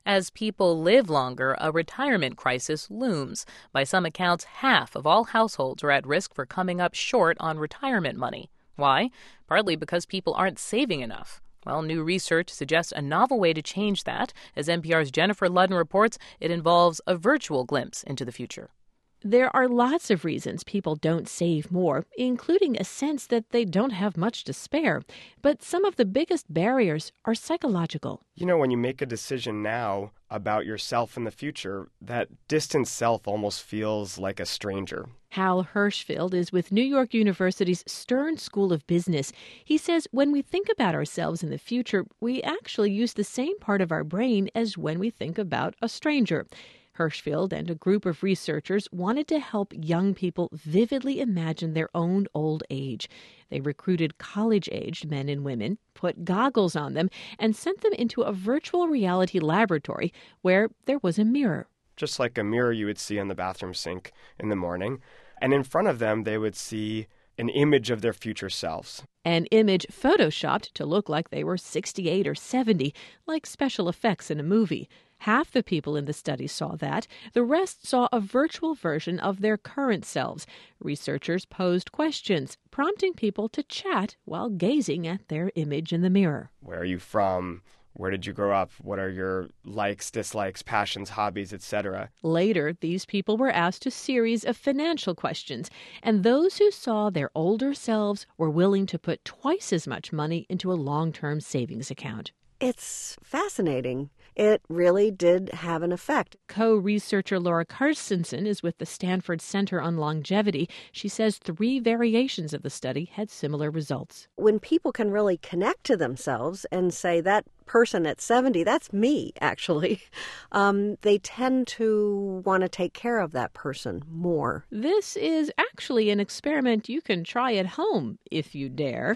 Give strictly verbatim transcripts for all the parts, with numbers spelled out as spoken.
As people live longer, a retirement crisis looms. By some accounts, half of all households are at risk for coming up short on retirement money. Why? Partly because people aren't saving enough. Well, new research suggests a novel way to change that. As N P R's Jennifer Ludden reports, it involves a virtual glimpse into the future. There are lots of reasons people don't save more, including a sense that they don't have much to spare. But some of the biggest barriers are psychological. You know, when you make a decision now about yourself in the future, that distant self almost feels like a stranger. Hal Hirschfeld is with New York University's Stern School of Business. He says when we think about ourselves in the future, we actually use the same part of our brain as when we think about a stranger. Hirschfeld and a group of researchers wanted to help young people vividly imagine their own old age. They recruited college-aged men and women, put goggles on them, and sent them into a virtual reality laboratory where there was a mirror. Just like a mirror you would see on the bathroom sink in the morning. And in front of them, they would see an image of their future selves. An image photoshopped to look like they were sixty-eight or seventy, like special effects in a movie. Half the people in the study saw that. The rest saw a virtual version of their current selves. Researchers posed questions, prompting people to chat while gazing at their image in the mirror. Where are you from? Where did you grow up? What are your likes, dislikes, passions, hobbies, et cetera? Later, these people were asked a series of financial questions, and those who saw their older selves were willing to put twice as much money into a long-term savings account. It's fascinating. It really did have an effect. Co-researcher Laura Carstensen is with the Stanford Center on Longevity. She says three variations of the study had similar results. When people can really connect to themselves and say, that person at seventy, that's me, actually, um, they tend to want to take care of that person more. This is actually an experiment you can try at home, if you dare.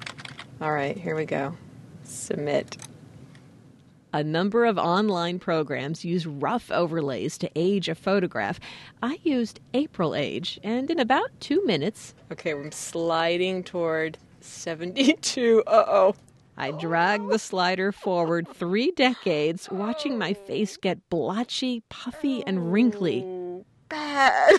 All right, here we go. Submit. A number of online programs use rough overlays to age a photograph. I used April Age, and in about two minutes... Okay, I'm sliding toward seventy-two. Uh-oh. I dragged the slider forward three decades, watching my face get blotchy, puffy, and wrinkly. Bad.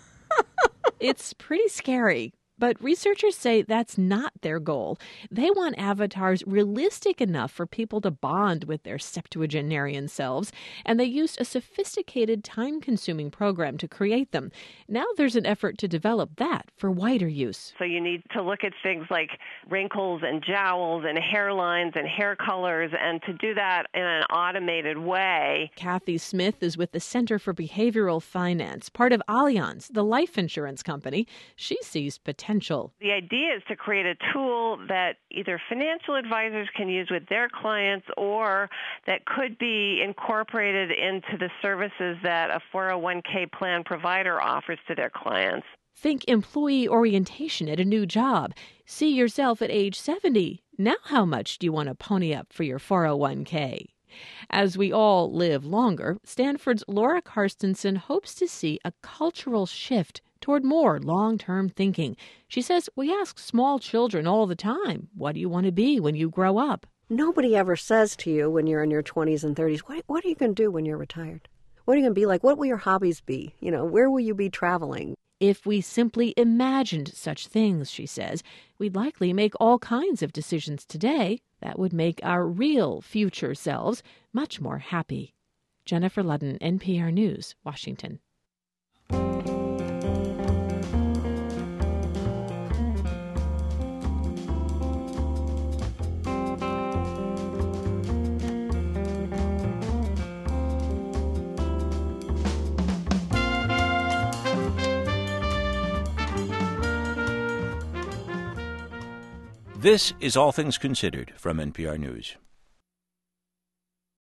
It's pretty scary. But researchers say that's not their goal. They want avatars realistic enough for people to bond with their septuagenarian selves, and they used a sophisticated, time-consuming program to create them. Now there's an effort to develop that for wider use. So you need to look at things like wrinkles and jowls and hairlines and hair colors, and to do that in an automated way. Kathy Smith is with the Center for Behavioral Finance, part of Allianz, the life insurance company. She sees potential. The idea is to create a tool that either financial advisors can use with their clients or that could be incorporated into the services that a four oh one k plan provider offers to their clients. Think employee orientation at a new job. See yourself at age seventy. Now how much do you want to pony up for your four oh one k? As we all live longer, Stanford's Laura Carstensen hopes to see a cultural shift toward more long-term thinking. She says we ask small children all the time, what do you want to be when you grow up? Nobody ever says to you when you're in your twenties and thirties, what, what are you going to do when you're retired? What are you going to be like? What will your hobbies be? You know, where will you be traveling? If we simply imagined such things, she says, we'd likely make all kinds of decisions today that would make our real future selves much more happy. Jennifer Ludden, N P R News, Washington. This is All Things Considered from N P R News.